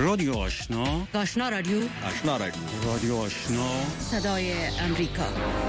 رادیو آشنا، آشنا رادیو، آشنا رادیو، رادیو آشنا، صدای امریکا.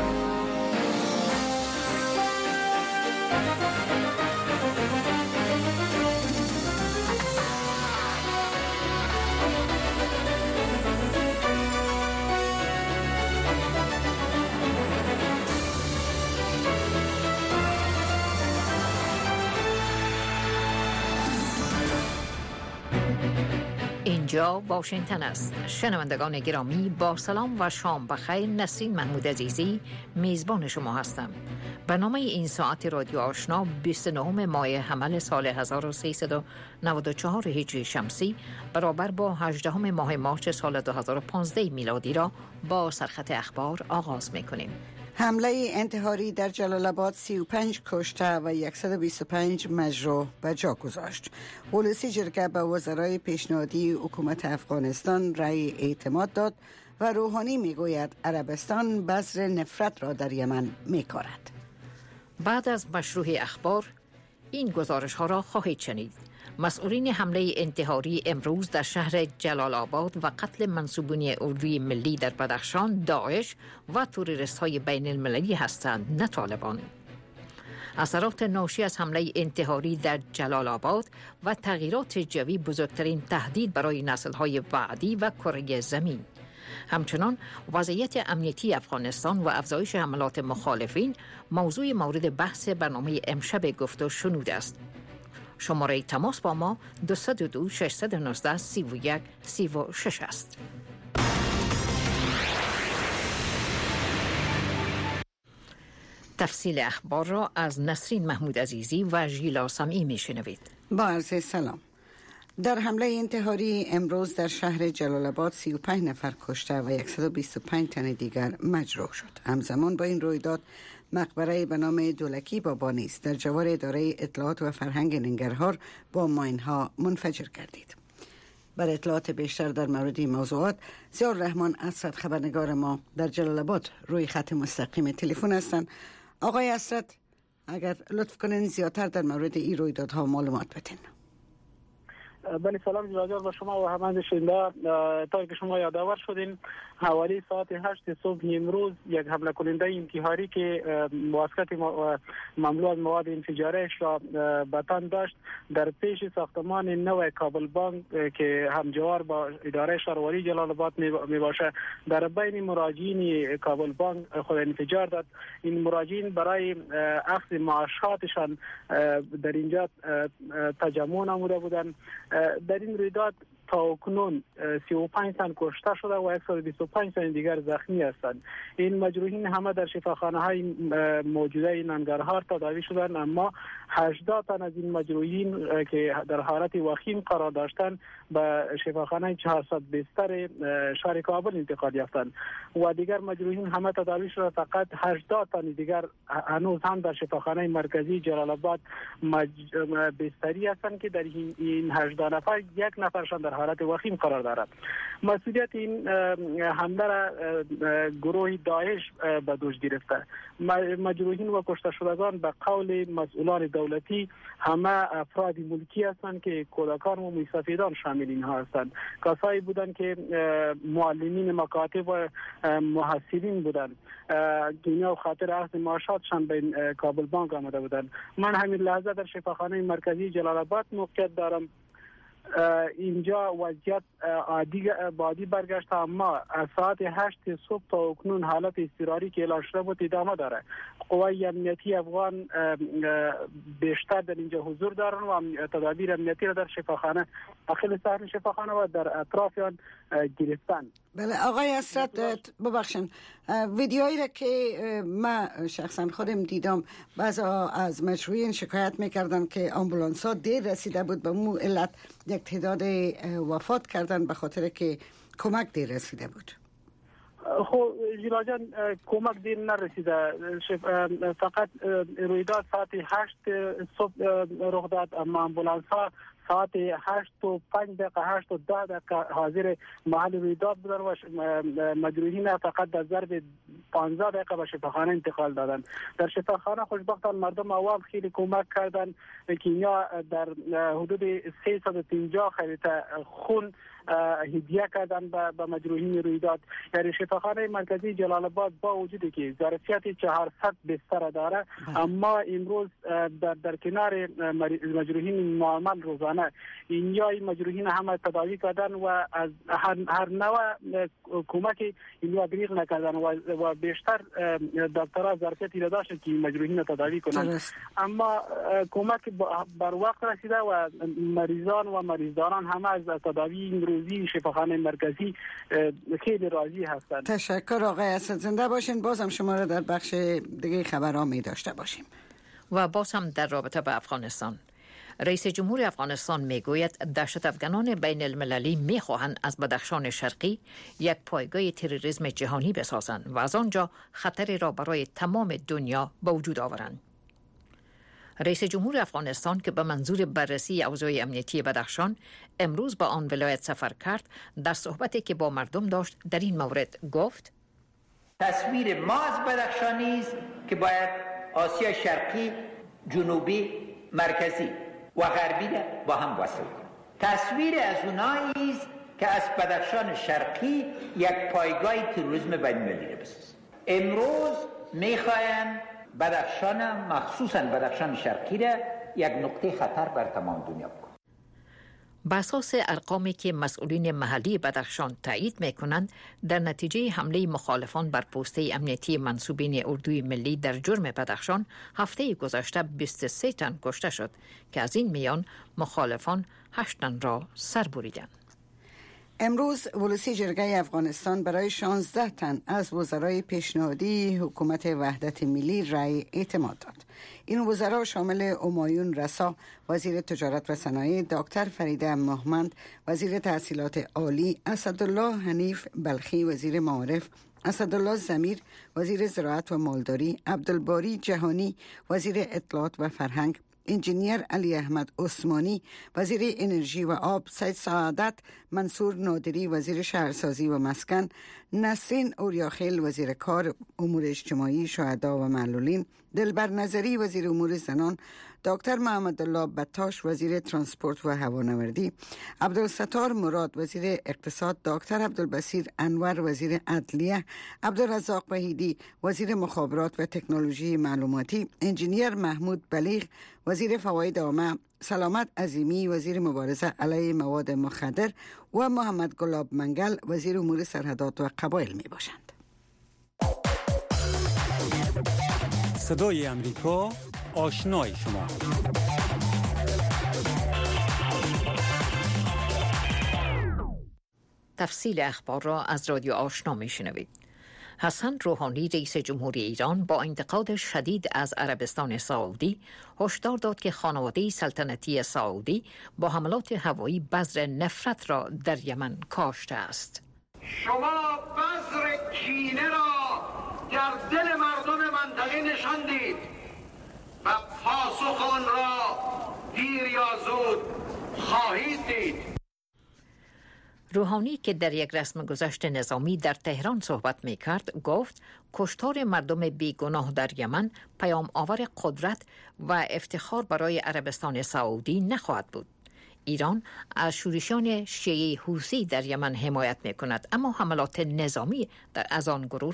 اینجا واشنگتن است. شنوندگان گرامی، با سلام و شام بخیر. نسرین محمود عزیزی میزبان شما هستم. برنامه این ساعت رادیو آشنا 29 ماه حمل سال 1394 هجری شمسی برابر با 18 ماه مارس سال 2015 میلادی را با سرخط اخبار آغاز می‌کنیم. حمله انتحاری در جلال آباد 35 کشته و 125 مجروح به جا گذاشت. ولسی جرگه به وزرای پیشنهادی حکومت افغانستان رأی اعتماد داد و روحانی میگوید عربستان بذر نفرت را در یمن میکارد. بعد از مشروع اخبار این گزارش ها را خواهید شنید. مسئولین حمله انتحاری امروز در شهر جلال آباد و قتل منصوبین اردوی ملی در بدخشان داعش و تروریست های بین المللی هستند، نه طالبان. اثرات ناشی از حمله انتحاری در جلال آباد و تغییرات جوی بزرگترین تهدید برای نسل‌های بعدی و کره زمین. همچنان وضعیت امنیتی افغانستان و افزایش حملات مخالفین موضوع مورد بحث برنامه امشب گفت و شنود است. شماره تماس با ما 202 619 31 36 است. تفصیل اخبار را از نسرین محمود عزیزی و ژیلا سمعی میشنوید. با عرض سلام. در حمله انتحاری امروز در شهر جلال آباد 35 نفر کشته و 125 تن دیگر مجروح شد. همزمان با این رویداد مقبره به نام دولکی بابا نیست در جوار اداره اطلاعات و فرهنگ ننگرهار با ماین‌ها منفجر گردید. بر اطلاعات بیشتر در مورد این موضوعات ضیاء الرحمن اسرت خبرنگار ما در جلال آباد روی خط مستقیم تلفن هستند. آقای اسرت، اگر لطف کنین زیادتر در مورد این رویدادها معلومات بدین. بله، سلام جلال و شما و همه شنونده. تا که شما یادآور شدین حوالی ساعت 8 صبح امروز یک حمله کننده انتحاری که مواسکت مملو از مواد انفجاریش را به تن داشت در پیش ساختمان نو کابل بانک که همجوار با اداره شهرواری جلال آباد می باشه در بین مراجعین کابل بانک خود انفجار داد. این مراجعین برای اخذ معاشاتشان در اینجا تجمع نموده بودند. در این رویداد تا کنون 35 تن کشته شده و 125 تن دیگر زخمی هستند. این مجروحین همه در شفاخانه های موجوده ننگرهار تداوی شدند، اما 80 تن از این مجروحین که در حالت وخیم قرار داشتند به شفاخانه 400 بستر شهر کابل انتقال یافتند و دیگر مجروحین همه تداوی شده. فقط 80 تن دیگر هنوز هم در شفاخانه مرکزی جلال آباد بستری هستند که در این 80 نفر یک نفرشان در حالت وخیم قرار دارد. مسئولیت این حمله را گروه داعش به دوش گرفته. مجروحین و کشته شدگان به قول مسئولان دولتی همه افراد ملکی هستند که کودکان و مستفیدان شامل اینها هستند. کسایی بودند که معلمین مکاتب و محصلین بودند که اینا خاطر اخذ معاشاتشان به کابل بانک آمده بودند. من همین لحظه در شفاخانه مرکزی جلال آباد موقعیت دارم. اینجا وضعیت عادی برگشت، اما از ساعت 8 صبح تا اکنون حالت اضطراری که اعلام شده بود ادامه داره. قوای امنیتی افغان بیشتر در اینجا حضور دارن و تدابیر امنیتی را در شفاخانه داخل شهر شفاخانه و در اطراف آن گرفتن. بله آقای اسرت، ببخشید ویدیویی را که من شخصا خودم دیدم بعضا از مجروحین شکایت میکردن که آمبولانس ها دیر رسیده بود، به مو علت یک تعداد وفات کردن به خاطر که کمک دیر رسیده بود. خب ژیلا جان، کمک دیر نرسیده. فقط رویداد ساعت 8 صبح رخ داد، اما آمبولانس ها ساعت 8 و 5 دقیقه 8 و 10 دقیقه حاضر محل رویداد بودن و مجروحین فقط در ظرف 15 دقیقه به شفاخانه انتقال دادن. در شفاخانه خوشبختانه مردم اول خیلی کمک کردن که اینا در حدود 350 خریطه خون هدیه کردن به مجروحین رویداد. یعنی شفاخانه مرکزی جلال آباد با وجودی که ظرفیت 400 بستر داره، اما امروز در کنار مجروحین معامل روزانه اینجای مجروحین همه تداوی کردن و از هر نوع کمک اینجا دریغ نکردن و بیشتر دکترها ظرفیتی داشتن که مجروحین تداوی کنند، اما کمک بر وقت رسیده و مریضان و مریضداران همه از تداوی امروزی شفاخانه مرکزی خیلی راضی هستند. تشکر آقای اسد، زنده باشین. بازم شما را در بخش دیگه خبرها می داشته باشیم. و باز هم در رابطه به افغانستان، رئیس جمهور افغانستان میگوید دهشت افغانان بین المللی میخواهند از بدخشان شرقی یک پایگاه تروریسم جهانی بسازند و از آنجا خطری را برای تمام دنیا به وجود آورند. رئیس جمهور افغانستان که به منظور بررسی اوضاع امنیتی بدخشان امروز به آن ولایت سفر کرد، در صحبتی که با مردم داشت در این مورد گفت: تصویر ما از بدخشان است که باید آسیا شرقی، جنوبی، مرکزی و غربی را با هم وصل کنیم. تصویر از اونایی است که از بدخشان شرقی یک پایگاه تروریسم بین‌المللی را بسازند. امروز می‌خواهند بدخشان، مخصوصاً بدخشان شرقی را یک نقطه خطر بر تمام دنیا بکنند. بر اساس ارقامی که مسئولین محلی بدخشان تایید می‌کنند، در نتیجه حمله مخالفان بر پوسته امنیتی منسوبین اردوی ملی در جرم بدخشان هفته گذشته 23 تن کشته شد که از این میان مخالفان 8 تن را سر بریدند. امروز ولسی جرگه افغانستان برای 16 تن از وزرای پیشنهادی حکومت وحدت ملی رأی اعتماد داد. این وزرا شامل همایون رسا وزیر تجارت و صنایع، دکتر فریده مهمند وزیر تحصیلات عالی، اسدالله حنیف بلخی وزیر معارف، اسدالله ضمیر وزیر زراعت و مالداری، عبدالباری جهانی وزیر اطلاعات و فرهنگ، انجینیر علی احمد عثمانی وزیر انرژی و آب، سید سعادت منصور نادری وزیر شهرسازی و مسکن، نسرین اوریاخیل وزیر کار، امور اجتماعی، شهدا و معلولین، دلبر نظری وزیر امور زنان، دکتر محمد الله بطاش وزیر ترانسپورت و هوانوردی، عبدالستار مراد وزیر اقتصاد، دکتر عبدالبصیر انور وزیر عدلیه، عبدالرزاق وحیدی وزیر مخابرات و تکنولوژی معلوماتی، انجینیر محمود بلیغ وزیر فواید عامه، سلامت عظیمی وزیر مبارزه علیه مواد مخدر و محمد گلاب منگل وزیر امور سرحدات و قبایل می باشند. صدای امریکا، آشنای شما. تفصیل اخبار را از رادیو آشنا می شنوید. حسن روحانی رئیس جمهوری ایران با انتقاد شدید از عربستان سعودی هشدار داد که خانواده سلطنتی سعودی با حملات هوایی بذر نفرت را در یمن کاشته است. شما بذر کینه را در دل مردم منطقه نشاندید و پاسخ آن را دیر یا زود خواهید دید. روحانی که در یک رسم گذشت نظامی در تهران صحبت می کرد گفت کشتار مردم بیگناه در یمن پیام آور قدرت و افتخار برای عربستان سعودی نخواهد بود. ایران از شورشیان شیعه حوثی در یمن حمایت می کند، اما حملات نظامی از آن گروه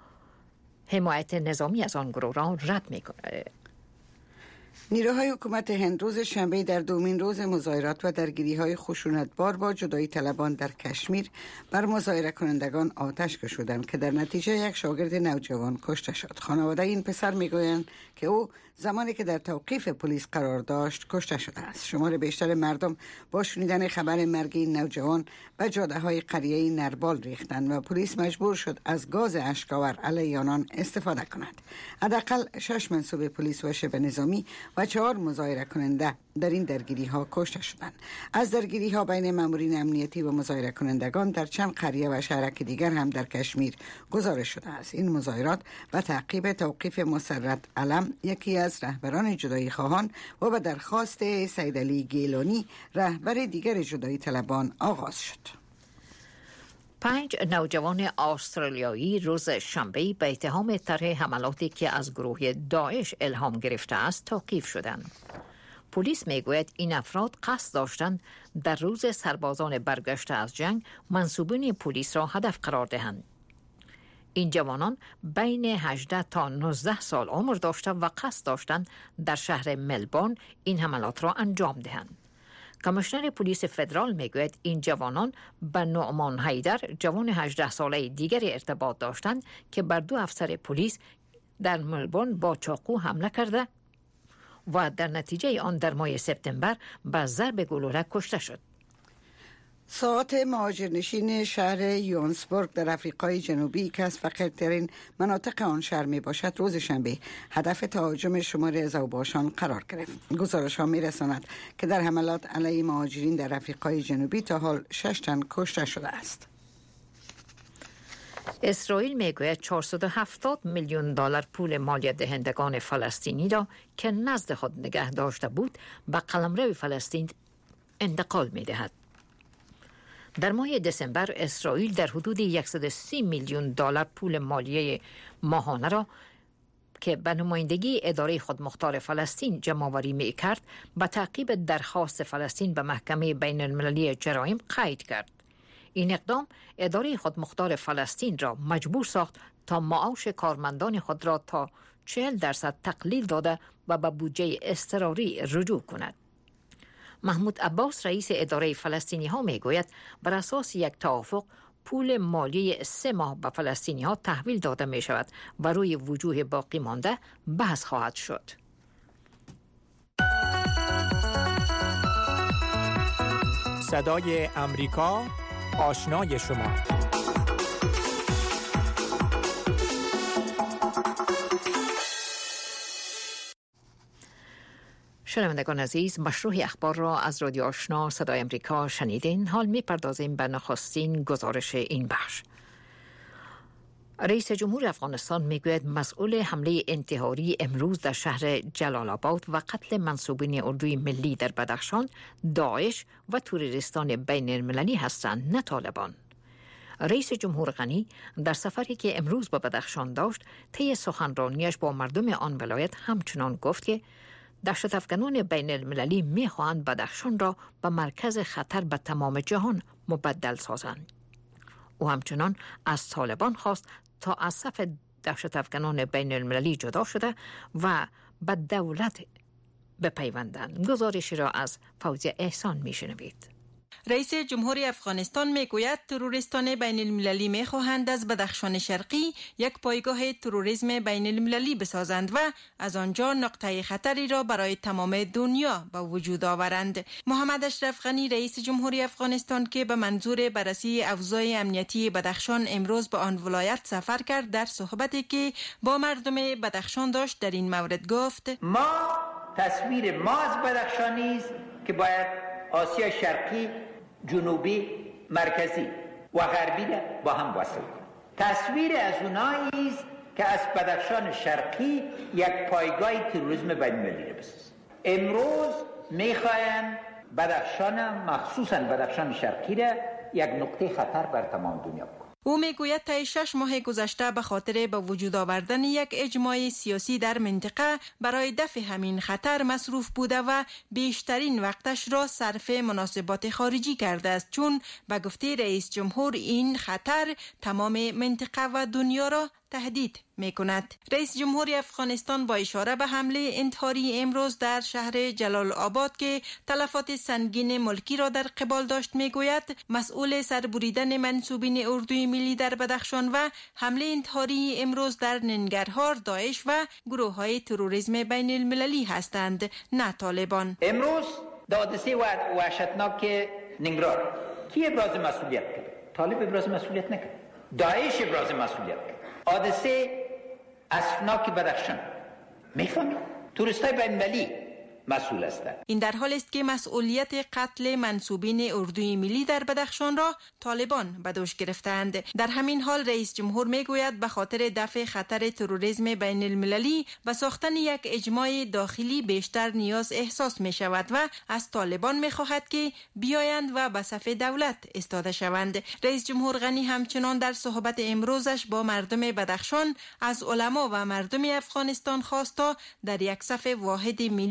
را رد می کند. نیروهای حکومت هند روز شنبه در دومین روز مظاهرات و درگیری‌های خشونتبار با جدایی طلبان در کشمیر بر مظاهره کنندگان آتش کشیدند که در نتیجه یک شاگرد نوجوان کشته شد. خانواده این پسر میگویند که او زمانی که در توقیف پلیس قرار داشت کشته شده است. شمار بیشتر مردم با شنیدن خبر مرگ این نوجوان به جاده‌های قریه نربال ریختند و پلیس مجبور شد از گاز اشک‌آور علیه آنان استفاده کند. حداقل 6 منصوب پلیس و شبه نظامی و 4 مظاهره کننده در این درگیری ها کشته شدند. از درگیری ها بین مامورین امنیتی و مظاهره کنندگان در چند قریه و شهرک دیگر هم در کشمیر گزارش شده است. این مظاهرات و تعقیب توقیف مسرت علم، یکی از رهبران جدایی خواهان و به درخواست سید علی گیلانی رهبر دیگر جدایی طلبان آغاز شد. 5 نوجوان استرالیایی روز شنبه به اتهام طرح حملاتی که از گروه داعش الهام گرفته است توقیف شدند. پلیس میگوید این افراد قصد داشتند در روز سربازان برگشته از جنگ منصوبین پلیس را هدف قرار دهند. این جوانان بین 18 تا 19 سال عمر داشتند و قصد داشتند در شهر ملبورن این حملات را انجام دهند. کمیشنر پلیس فدرال میگوید این جوانان به نعمان حیدر جوان 18 ساله دیگری ارتباط داشتند که بر 2 افسر پلیس در ملبورن با چاقو حمله کرده و در نتیجه آن در ماه سپتامبر به ضرب گلوله کشته شد. ساعات مهاجرنشین شهر یونسبورگ در آفریقای جنوبی که از فقیرترین مناطق آن شهر می باشد روز شنبه هدف تهاجم شماری از اوباشان قرار گرفت. گزارش ها می رساند که در حملات علیه مهاجرین در آفریقای جنوبی تا حال 6 تن کشته شده است. اسرائیل میگوید 470 میلیون دلار پول مالیات دهندگان فلسطینی را که نزد خود نگه داشته بود به قلمرو فلسطین انتقال می دهد. در ماه دسامبر اسرائیل در حدود 130 میلیون دلار پول مالیه ماهانه را که به نمایندگی اداره خودمختار فلسطین جمع‌آوری می‌کرد به تعقیب درخواست فلسطین به محکمه بین المللی جرایم قید کرد. این اقدام اداره خودمختار فلسطین را مجبور ساخت تا معاش کارمندان خود را تا 40% تقلیل داده و به بودجه اضطراری رجوع کند. محمود عباس رئیس اداره فلسطینی ها می گوید بر اساس یک توافق پول مالی 3 ماه به فلسطینی ها تحویل داده می شود و روی وجوه باقی مانده بحث خواهد شد. صدای امریکا، آشنای شما. شنوندگان عزیز، مشروع اخبار را از رادیو آشنا صدای امریکا شنیدین. حال می‌پردازیم به نخستین گزارش این بخش. رئیس جمهور افغانستان میگوید مسئول حمله انتحاری امروز در شهر جلال آباد و قتل منصوبین اردوی ملی در بدخشان داعش و تروریستان بین المللی هستند، نه طالبان. رئیس جمهور غنی در سفری که امروز به بدخشان داشت طی سخنرانیش با مردم آن ولایت همچنان گفت که دهشت افغانان بین المللی میخواهند بدخشان را به مرکز خطر به تمام جهان مبدل سازند. او همچنان از طالبان خواست تا از صف دهشت افغانان بین المللی جدا شده و به دولت بپیوندند. گزارشی را از فوزیه احسان میشنوید. رئیس جمهوری افغانستان میگوید تروریستان بین المللی میخواهند از بدخشان شرقی یک پایگاه تروریسم بین المللی بسازند و از آنجا نقطه خطری را برای تمام دنیا به وجود آورند. محمد اشرف غنی رئیس جمهوری افغانستان که به منظور بررسی اوضاع امنیتی بدخشان امروز به آن ولایت سفر کرد، در صحبتی که با مردم بدخشان داشت در این مورد گفت: ما تصویر ما از بدخشانی است که باید آسیا شرقی، جنوبی، مرکزی و غربی را با هم وصل کنیم. تصویر از اونایی است که از بدخشان شرقی یک پایگاه تروریسم بین‌المللی را بسازند. امروز میخواهند بدخشان، مخصوصاً بدخشان شرقی را یک نقطه خطر بر تمام دنیا کنند. او میگوید طی 6 ماه گذشته به خاطر به وجود آوردن یک اجماع سیاسی در منطقه برای دفع همین خطر مصروف بوده و بیشترین وقتش را صرف مناسبات خارجی کرده است، چون به گفته رئیس جمهور این خطر تمام منطقه و دنیا را تهدید می کند. رئیس جمهوری افغانستان با اشاره به حمله انتحاری امروز در شهر جلال آباد که تلفات سنگین ملکی را در قبال داشت می گوید مسئول سربریدن منصوبین اردوی ملی در بدخشان و حمله انتحاری امروز در ننگرهار داعش و گروه های تروریسم بین المللی هستند، نه طالبان. امروز حادثه وحشتناک ننگرهار کی ابراز مسئولیت کرد؟ طالب ابراز مسئولیت نکرد، داعش ابراز مسئولیت کرد. حادثه اسفناک بدخشان میفهمید توریستای بین‌المللی مسئول هستند. این در حال است که مسئولیت قتل منصوبین اردوی ملی در بدخشان را طالبان به دوش گرفتند. در همین حال رئیس جمهور میگوید به خاطر دفع خطر تروریسم بین المللی و ساختن یک اجماع داخلی بیشتر نیاز احساس می شود و از طالبان می خواهد که بیایند و به صف دولت استاده شوند. رئیس جمهور غنی همچنان در صحبت امروزش با مردم بدخشان از علما و مردم افغانستان خواست تا در یک صف واحد ملی استاده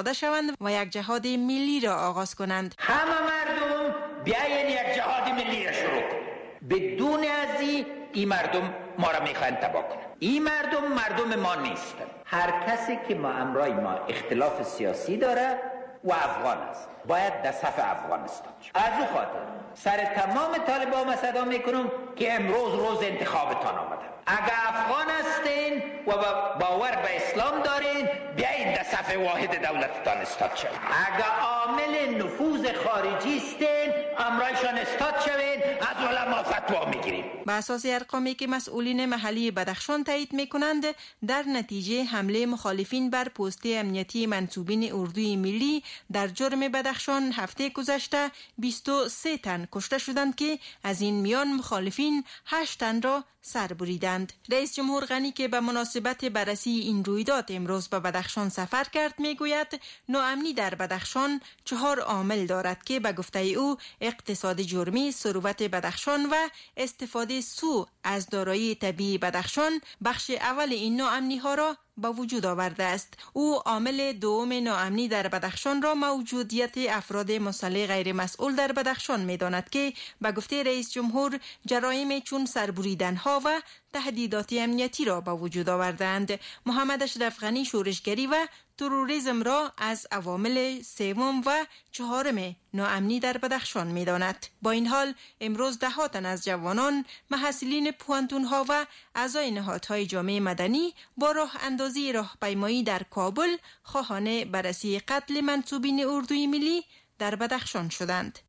آماده شوند و یک جهاد ملی را آغاز کنند. همه مردم بیاین یک جهاد ملی را شروع کنیم. بدون ازی این مردم ما را میخواهند تباه کنند. این مردم ما نیستند. هر کسی که ما امرای ما اختلاف سیاسی داره و افغان است باید در صف افغانستان شد. از او خاطر سر تمام طالبان ما صدا میکنم که امروز روز انتخابتان آمده. اگر افغان هستین و باور به اسلام دارین بیایید در صف واحد دولتتان استاد شوید. اگر عامل نفوذ خارجی هستین امرایشان استاد شوید، از علما فتوا میگیریم. با اساس ارقامی که مسئولین محلی بدخشان تایید میکنند، در نتیجه حمله مخالفین بر پست امنیتی منسوبین اردوی ملی در جرم بدخشان هفته گذشته 23 تن کشته شدند که از این میان مخالفین 8 تن را سر بریدند. رئیس جمهور غنی که به مناسبت بررسی این رویداد امروز به بدخشان سفر کرد میگوید ناامنی در بدخشان 4 عامل دارد که به گفته او اقتصاد جرمی، ثروت بدخشان و استفاده سو از دارایی طبیعی بدخشان بخش اول این ناامنی ها را با وجود آورده است. او عامل دوم ناامنی در بدخشان را موجودیت افراد مسلح غیر مسئول در بدخشان می‌داند که به گفته رئیس جمهور جرایم چون سربریدن‌ها و تهدیدات امنیتی را با وجود آوردند. محمد اشرف غنی شورشگری و تروریسم را از عوامل سوم و چهارم ناامنی در بدخشان می‌داند. با این حال امروز ده‌ها تن از جوانان، محصلین پوهنتون‌ها و اعضای نهادهای جامعه مدنی با راه اندازی راهپیمایی در کابل خواهان بررسی قتل منسوبین اردوی ملی در بدخشان شدند.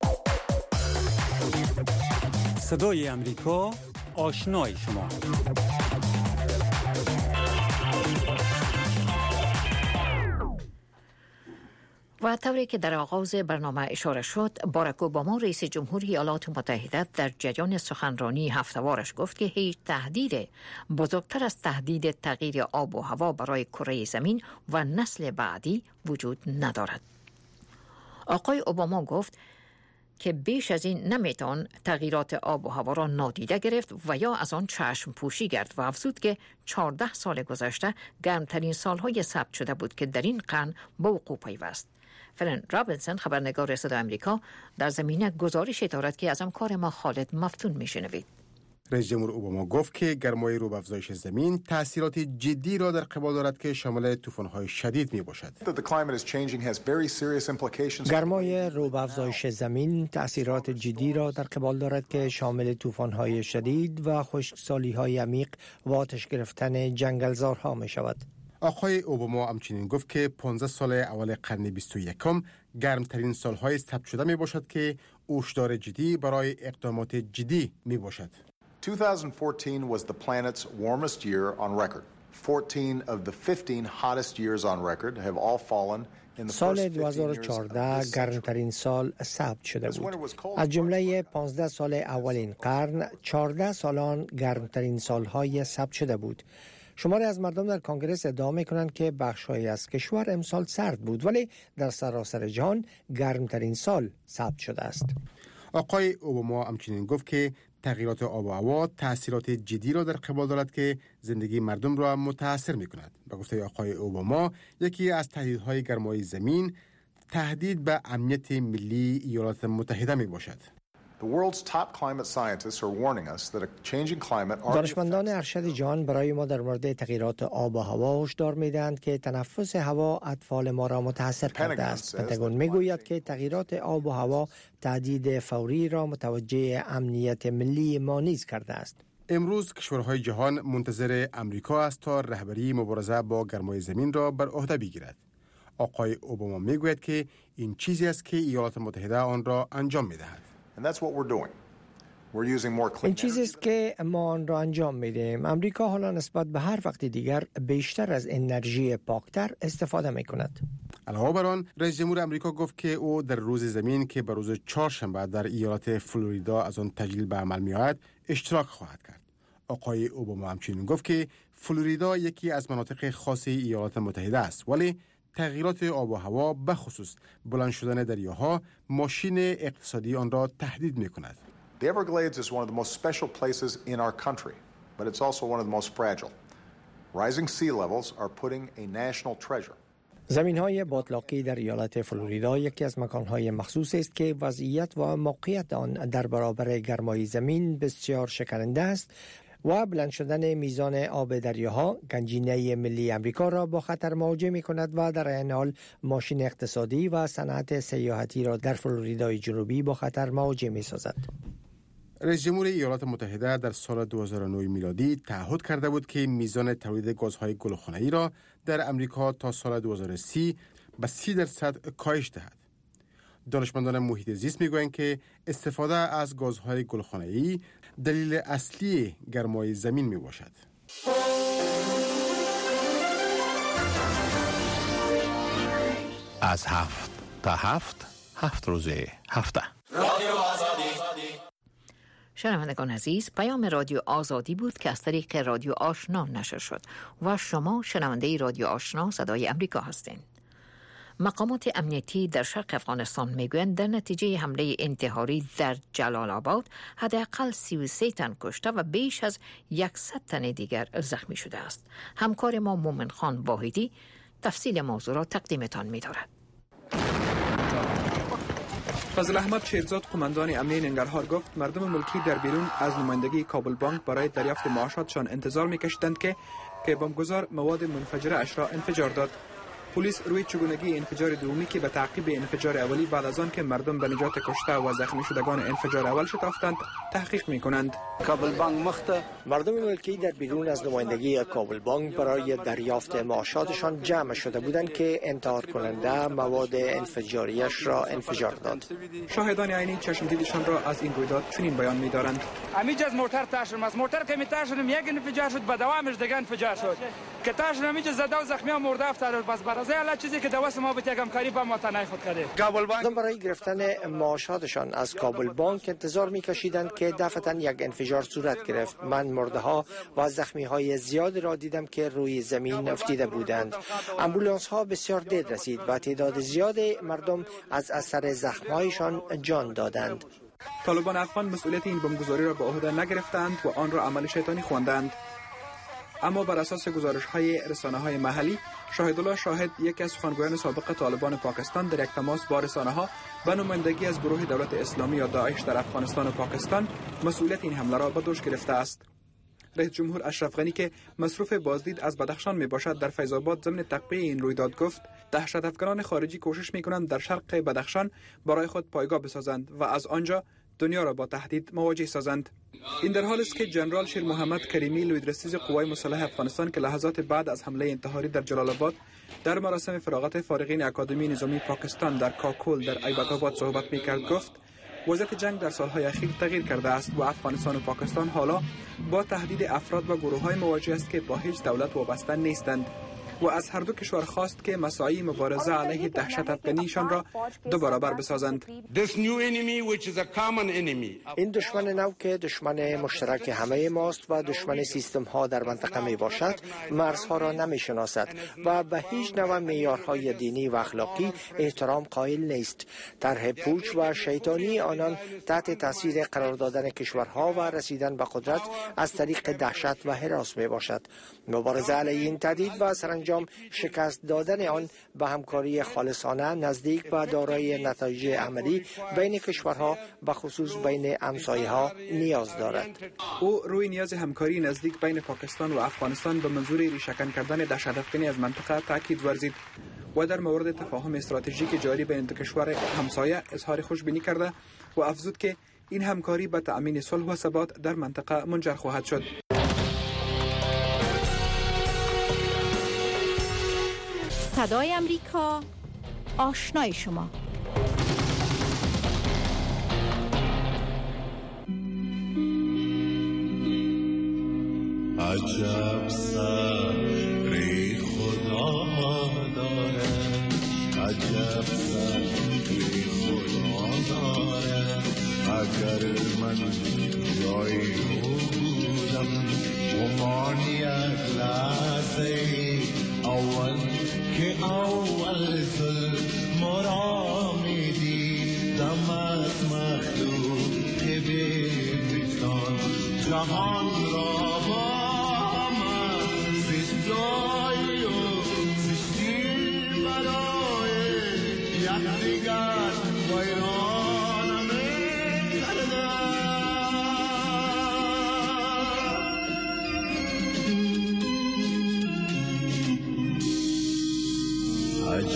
صدای امریکا، آشنای شما. و طوری که در آغاز برنامه اشاره شد، باراک اوباما رئیس جمهوری ایالات متحده در جریان سخنرانی هفته‌وارش گفت که هیچ تهدید بزرگتر از تهدید تغییر آب و هوا برای کره زمین و نسل بعدی وجود ندارد. آقای اوباما گفت که بیش از این نمیتوان تغییرات آب و هوا را نادیده گرفت و یا از آن چشم پوشی کرد و افزود که 14 سال گذشته گرمترین سالهای ثبت شده بود که در این قرن به وقوع پیوست. فلن رابینسون خبرنگار صدای آمریکا در زمینه گزارش دارد که از همکار ما خالد مفتون میشنوید. رئیس جمهور اوباما گفت که گرمای رو به افزایش زمین تأثیرات جدی را در قبال دارد که شامل طوفان‌های شدید میباشد. گرمای رو به افزایش زمین تأثیرات جدی را در قبال دارد که شامل طوفان‌های شدید و خشکسالی‌های عمیق و آتش گرفتن جنگلزارها میشود. آقای اوباما همچنین گفت که 15 سال اول قرن 21 گرمترین سالهای ثبت شده می باشد که هشدار جدی برای اقدامات جدی می باشد. 2014 was the planet's warmest year on record. 14 of the 15 hottest years on record have all fallen in the first 15 years. سال 2014 گرمترین سال ثبت شده بود. از جمله 15 سال اول این قرن، 14 سالان گرمترین سالهای ثبت شده بود. شماری از مردم در کنگره ادعا می‌کنند که بخش‌هایی از کشور امسال سرد بود، ولی در سراسر جهان گرمترین سال ثبت شده است. آقای اوباما همچنین گفت که تغییرات آب و هوا تأثیرات جدی را در قبال دارد که زندگی مردم را متاثر می‌کند. به گفته آقای اوباما، یکی از تهدیدهای گرمای زمین تهدید به امنیت ملی ایالات متحده میباشد. دانشمندان ارشد جهان برای ما در مورد تغییرات آب و هوا هشدار می‌دهند که تنفس هوا اطفال ما را متاثر کرده است. پنتاگون میگوید که تغییرات آب و هوا تهدید فوری را متوجه امنیت ملی ما نیز کرده است. امروز کشورهای جهان منتظر امریکا است تا رهبری مبارزه با گرمای زمین را بر عهده بگیرد. آقای اوباما میگوید که این چیزی است که ایالات متحده آن را انجام می‌دهد. این چیزی است که ما آن را انجام می‌دهیم. امریکا حالا نسبت به هر وقت دیگر بیشتر از انرژی پاکتر استفاده می‌کند. علاوه بر آن، رئیس جمهور امریکا گفت که او در روز زمین که به روز چهارشنبه در ایالت فلوریدا از آن تجلیل به عمل می‌آید اشتراک خواهد کرد. آقای اوباما همچنین گفت که فلوریدا یکی از مناطق خاص ایالات متحده است، ولی تغییرات آب و هوا به خصوص بلند شدن دریاها ماشین اقتصادی آن را تهدید می‌کند. The Everglades is one of the most special places in our country, but it's also one of the most fragile. Rising sea levels are putting a national treasure. زمین‌های باتلاقی در ایالت فلوریدا یکی از مکان‌های مخصوص است که وضعیت و موقعیت آن در برابر گرمای زمین بسیار شکننده است و بلند شدن میزان آب دریاها گنجینه ملی امریکا را با خطر مواجه می‌کند و در این حال ماشین اقتصادی و صنعت سیاحتی را در فلوریدای جنوبی با خطر مواجه می‌سازد. رئیس جمهور ایالات متحده در سال 2009 میلادی تعهد کرده بود که میزان تولید گازهای گلخانه‌ای را در امریکا تا سال 2030 به 30% کاهش دهد. دانشمندان محیط زیست میگویند که استفاده از گازهای گلخانه‌ای دلیل اصلی گرمای زمین میباشد. از 7 تا 7 روز هفته. رادیو آزادی. شنوندگان عزیز، پیام رادیو آزادی بود که از طریق رادیو آشنا نشر شد و شما شنونده رادیو آشنا صدای امریکا هستین. مقامات امنیتی در شرق افغانستان میگویند در نتیجه حمله انتحاری در جلال آباد حداقل 33 تن کشته و بیش از 100 تن دیگر زخمی شده است. همکار ما مومن خان واحدی تفصیل موضوع را تقدیمتان می‌دارد. فضل احمد شیرزاد قماندان امنیه ننگرهار گفت مردم ملکی در بیرون از نمایندگی کابل بانک برای دریافت معاشاتشان انتظار می‌کشیدند که بمبگذار مواد منفجره اش را انفجار داد. پلیس روی چگونگی انفجار دومی که به تعقیب انفجار اولی بعد از آن که مردم به نجات کشته و زخمی شدگان انفجار اول شتافتند تحقیق می‌کنند. کابل بانک مردم ملکی در بیرون از نمایندگی کابل بانک برای دریافت معاشاتشان جمع شده بودند که انتحار کننده مواد انفجاریش را انفجار داد. شاهدان عینی چشم دیدشان را از این رویداد چنین بیان می‌دارند. همیشه از موتور تاشم، از موتور که می‌تاشم یک انفجار شد، بعد دوامش دیگه انفجار شد. که تاشم همیشه زده و زخمی و مرده افتاد. بس برای هر چیزی که دواس ما به تگم کاری با ما تنای خود کرده. کابل بانک برای گرفتن معاشاتشان از کابل بانک انتظار می‌کشیدند که دفعتاً یک انفجار صورت گرفت. من مرده‌ها و زخمی‌های زیاد را دیدم که روی زمین افتیده بودند. آمبولانس‌ها بسیار دیر رسید و تعداد زیاد مردم از اثر زخم‌هایشان جان دادند. طالبان افغان مسئولیت این بمبگذاری را به عهده نگرفتند و آن را عمل شیطانی خواندند. اما بر اساس گزارش‌های رسانه‌های محلی، شاهدالله شاهد یکی از سخنگویان سابق طالبان پاکستان در یک تماس با رسانه‌ها به نمایندگی از گروه دولت اسلامی یا داعش در افغانستان و پاکستان مسئولیت این حمله را به دوش گرفته است. رئیس جمهور اشرف غنی که مصروف بازدید از بدخشان میباشد در فیض آباد ضمن تقویه این رویداد گفت دهشت افغانان خارجی کوشش میکنند در شرق بدخشان برای خود پایگاه بسازند و از آنجا دنیا را با تهدید مواجه سازند. این در حالی است که جنرال شیر محمد کریمی لویدرسیز قوای مسلح افغانستان که لحظات بعد از حمله انتحاری در جلال آباد در مراسم فراغت فارغین اکادمی نظامی پاکستان در کاکول در ایبک آباد صحبت میکرد گفت وضعیت جنگ در سالهای اخیر تغییر کرده است و افغانستان و پاکستان حالا با تهدید افراد و گروه‌های مواجه است که با هیچ دولت وابسته نیستند و از هر دو کشور خواست که مساعی مبارزه علیه دهشت افغانیشان را دو برابر بسازند. این دشمن نو که دشمن مشترک همه ماست و دشمن سیستم ها در منطقه می باشد مرزها را نمی شناسد و به هیچ نوع معیارهای دینی و اخلاقی احترام قائل نیست. طرح پوچ و شیطانی آنان تحت تاثیر قرار دادن کشورها و رسیدن به قدرت از طریق دهشت و هراس می باشد. مبارزه علیه این تهدید و سرانجام شکست دادن آن به همکاری خالصانه نزدیک و دارای نتایج عملی بین کشورها و خصوص بین همسایه‌ها نیاز دارد. او روی نیاز همکاری نزدیک بین پاکستان و افغانستان به منظور ریشه‌کن کردن دهشت افغانی از منطقه تاکید ورزید و در مورد تفاهم استراتژیک جاری بین دو کشور همسایه اظهار خوشبینی کرده و افزود که این همکاری به تأمین صلح و ثبات در منطقه منجر خواهد شد. صدای امریکا، آشنای شما. عجب صبری خدا داره، عجب صبری خدا داره. اگر من جای او بودم گمان یک لحظه اول که اول ظلم را میدیدم از مخلوق که به وجدان جهان را با من زشتای و زشتی بر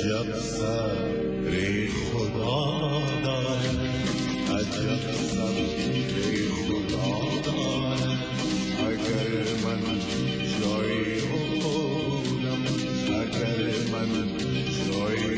عجب صبر خدا داره، عجب صبر خدا داره. اگر من جای خودم، اگر من جای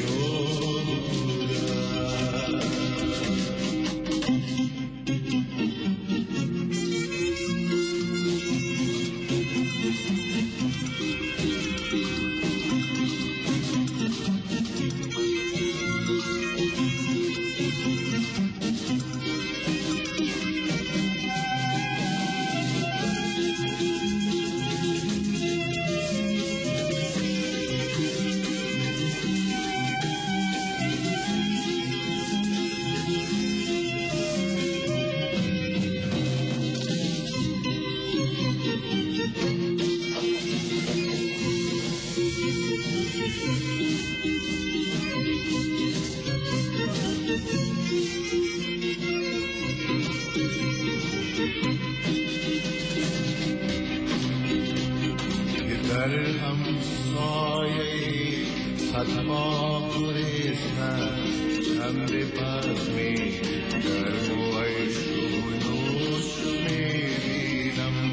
در همسایه صدها گریستن، هم به بزمی گرم و نوش میبینم.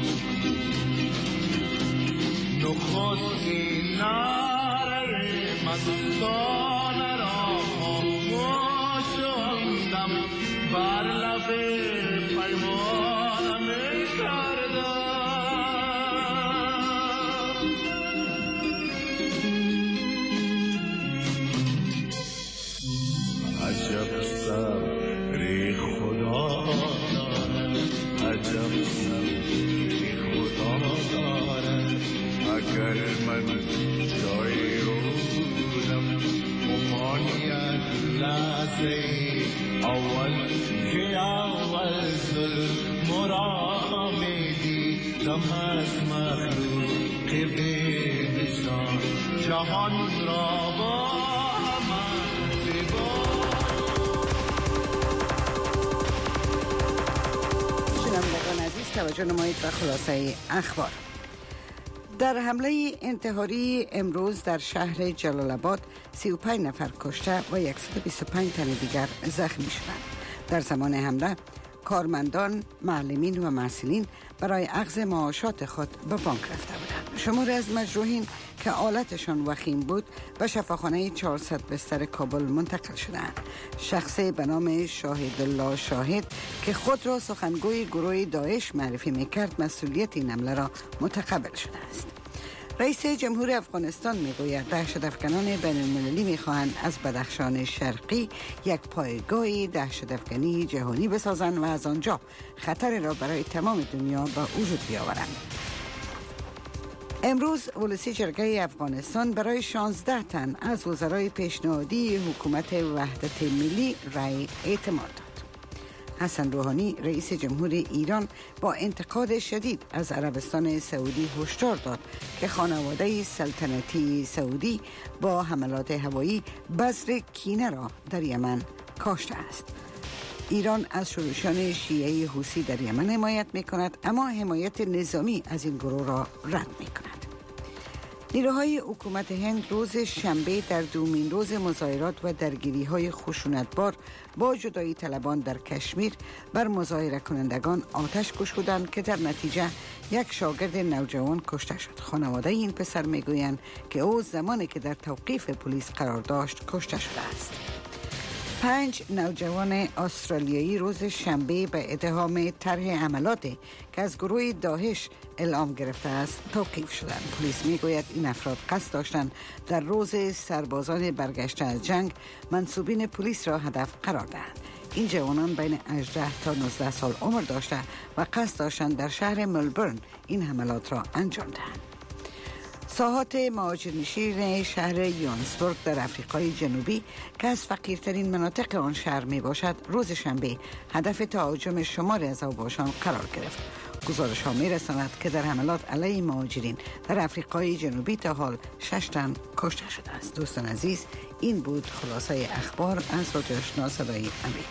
نخستی نره مستانه را خاموش اندم، بر لب پیمانم کردم. عجب صبر خدا داره، عجب صبر خدا داره. اگر من جای بودم، ممانیت لحظه اول که اول ظلم را میدیدم از مخلوق بینشان، جهان را با توجه نمایید و خلاصه اخبار. در حمله انتحاری امروز در شهر جلال آباد 35 نفر کشته و 125 تن دیگر زخمی شدند. در زمان حمله کارمندان، معلمین و محصلین برای اخذ معاشات خود به بانک رفته بودند. شماری از مجروحین که حالتشان وخیم بود به شفاخانه 400 بستر کابل منتقل شدند. شخصی به نام شاهد الله شاهد که خود را سخنگوی گروه داعش معرفی میکرد، مسئولیت این حمله را متقبل شده است. رئیس جمهور افغانستان میگوید دهشت‌افکنان بین المللی میخواهند از بدخشان شرقی یک پایگاه دهشت‌افکنی جهانی بسازند و از آنجا خطر را برای تمام دنیا به وجود بیاورند. امروز ولسی جرگه افغانستان برای 16 تن از وزرای پیشنهادی حکومت وحدت ملی رأی اعتماد داد. حسن روحانی رئیس جمهور ایران با انتقاد شدید از عربستان سعودی هشدار داد که خانواده سلطنتی سعودی با حملات هوایی بذر کینه را در یمن کاشته است. ایران از شورشیان شیعه حوثی در یمن حمایت می کند، اما حمایت نظامی از این گروه را رد می کند. نیروهای حکومت هند روز شنبه در دومین روز مظاهرات و درگیری‌های خشونتبار با جدایی طلبان در کشمیر بر مظاهره کنندگان آتش گشودند که در نتیجه یک شاگرد نوجوان کشته شد. خانواده این پسر میگویند که او زمانی که در توقیف پلیس قرار داشت کشته شده است. 5 نوجوان استرالیایی روز شنبه به اتهام طرح حملاتی که از گروه داعش الهام گرفته است توقیف شدند. پلیس میگوید این افراد قصد داشتند در روز سربازان برگشته از جنگ منصوبین پلیس را هدف قرار دهند. این جوانان بین 18 تا 19 سال عمر داشته و قصد داشتند در شهر ملبورن این حملات را انجام دهند. ساحات مهاجرنشین شهر یوهانسبورگ در آفریقای جنوبی که از فقیرترین مناطق آن شهر می باشد روز شنبه هدف تهاجم شماری از اوباشان قرار گرفت. گزارش ها می رساند که در حملات علیه مهاجرین در آفریقای جنوبی تا حال 6 تن کشته شده است. دوستان عزیز، این بود خلاصه اخبار از رادیو آشنا صدای امریکا.